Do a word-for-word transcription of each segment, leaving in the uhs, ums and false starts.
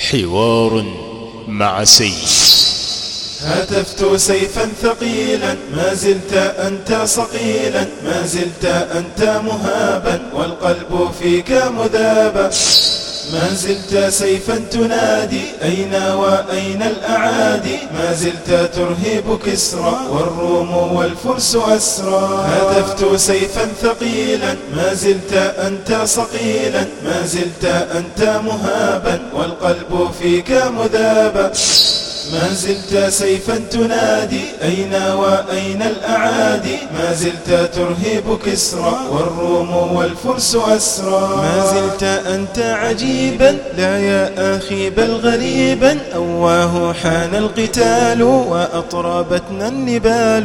حوار مع سيف. هتفت سيفا ثقيلا، ما زلت أنت صقيلا، ما زلت أنت مهابا، والقلب فيك مذابا. ما زلت سيفا تنادي، أين وأين الأعادي، ما زلت ترهب كسرى والروم والفرس أسرى. هتفت سيفا ثقيلا، ما زلت أنت صقيلا، ما زلت أنت مهابا، والقلب فيك مذابا. ما زلت سيفا تنادي، أين وأين الأعادي، ما زلت ترهب كسرى والروم والفرس أسرى. ما زلت أنت عجيبا، لا يا أخي بل غريبا، أواه حان القتال وأطربتنا النبال.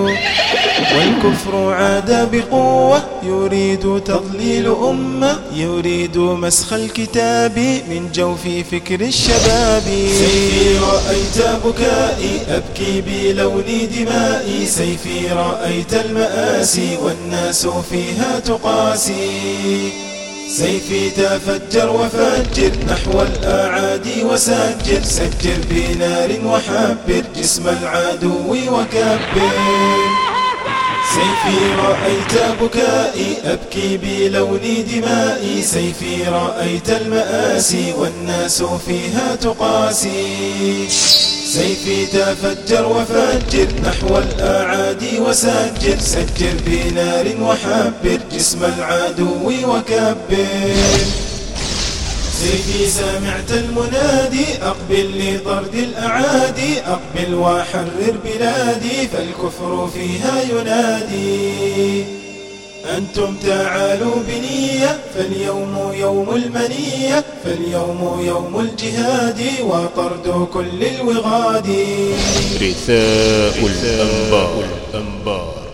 والكفر عاد بقوة، يريد تضليل أمة، يريد مسخ الكتاب من جوف فكر الشباب. سيفي رأيت بكائي، أبكي بلون دمائي، سيفي رأيت المآسي والناس فيها تقاسي. سيفي تفجر وفجر نحو الأعادي وسجر، سجر بنار وحبر جسم العدو وكبر. سيفي رأيت بكائي، أبكي بلون دمائي، سيفي رأيت المآسي والناس فيها تقاسي. سيفي تفجر وفجر نحو الأعادي وسجر، سجر بنار وحبر جسم العدو وكبر. سيفي سمعت المنادي، أقبل لطرد الأعادي، أقبل وحرر بلادي، فالكفر فيها ينادي. أنتم تعالوا بنية، فاليوم يوم المنية، فاليوم يوم الجهاد وطرد كل الوغاد. رثاء الأنبار.